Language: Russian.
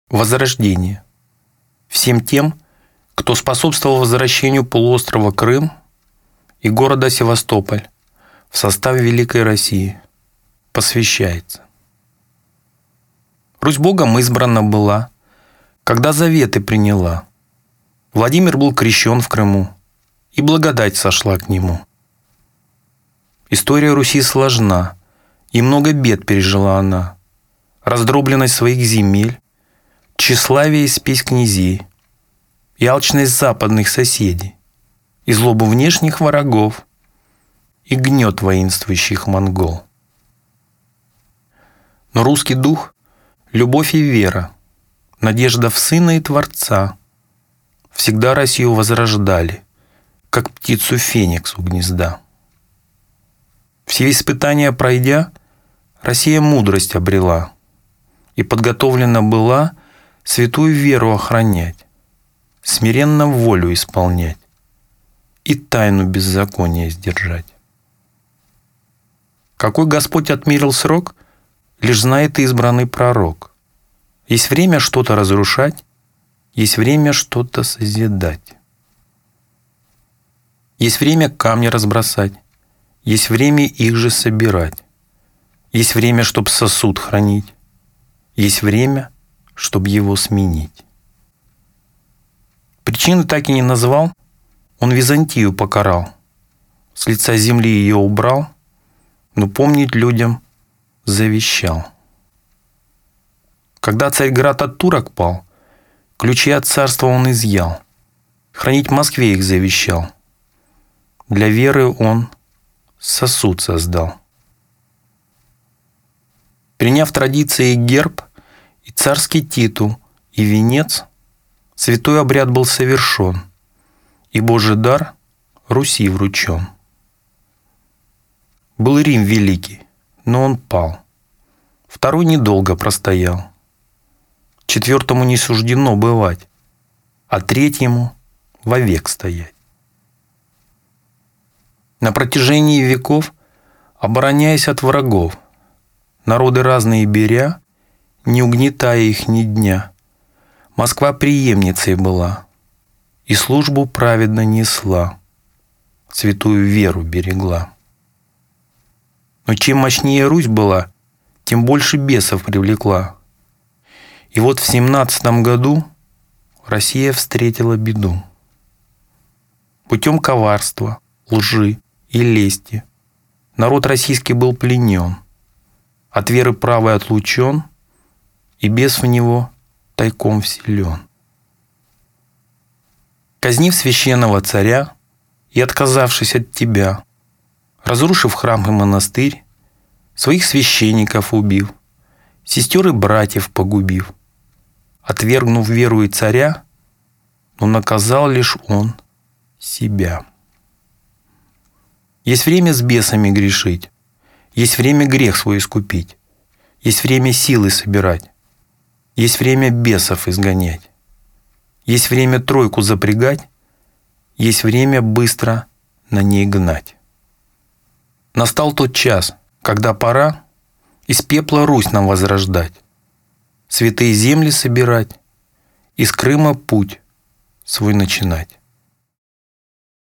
Возрождение. Всем тем, кто способствовал возвращению полуострова Крым и города Севастополь в состав Великой России, посвящается. Русь Богом избрана была, когда заветы приняла. Владимир был крещен в Крыму, и благодать сошла к нему. История Руси сложна, и много бед пережила она. Раздробленность своих земель, тщеславие и спесь князей, и алчность западных соседей, и злобу внешних врагов, и гнет воинствующих монгол. Но русский дух, любовь и вера, надежда в Сына и Творца всегда Россию возрождали, как птицу феникс у гнезда. Все испытания пройдя, Россия мудрость обрела и подготовлена была святую веру охранять, смиренно волю исполнять и тайну беззакония сдержать. Какой Господь отмерил срок, лишь знает избранный пророк. Есть время что-то разрушать, есть время что-то созидать. Есть время камни разбросать, есть время их же собирать. Есть время, чтоб сосуд хранить, есть время, чтоб его сменить. Причины так и не назвал, он Византию покарал, с лица земли ее убрал, но помнить людям завещал. Когда Царьград от турок пал, ключи от царства он изъял, хранить Москве их завещал. Для веры он сосуд создал. Приняв традиции и герб, и царский титул, и венец, святой обряд был совершен, и Божий дар Руси вручен. Был Рим великий, но он пал. Второй недолго простоял. Четвертому не суждено бывать, а третьему вовек стоять. На протяжении веков, обороняясь от врагов, народы разные беря, не угнетая их ни дня, Москва преемницей была и службу праведно несла, святую веру берегла. Но чем мощнее Русь была, тем больше бесов привлекла. И вот в 17 году Россия встретила беду. Путем коварства, лжи и лести народ российский был пленен, от веры правой отлучен, и бес в него тайком вселен. Казнив священного царя и отказавшись от тебя, разрушив храм и монастырь, своих священников убив, сестер и братьев погубив, отвергнув веру и царя, но наказал лишь он себя. Есть время с бесами грешить, есть время грех свой искупить, есть время силы собирать, есть время бесов изгонять, есть время тройку запрягать, есть время быстро на ней гнать. Настал тот час, когда пора из пепла Русь нам возрождать, святые земли собирать, из Крыма путь свой начинать.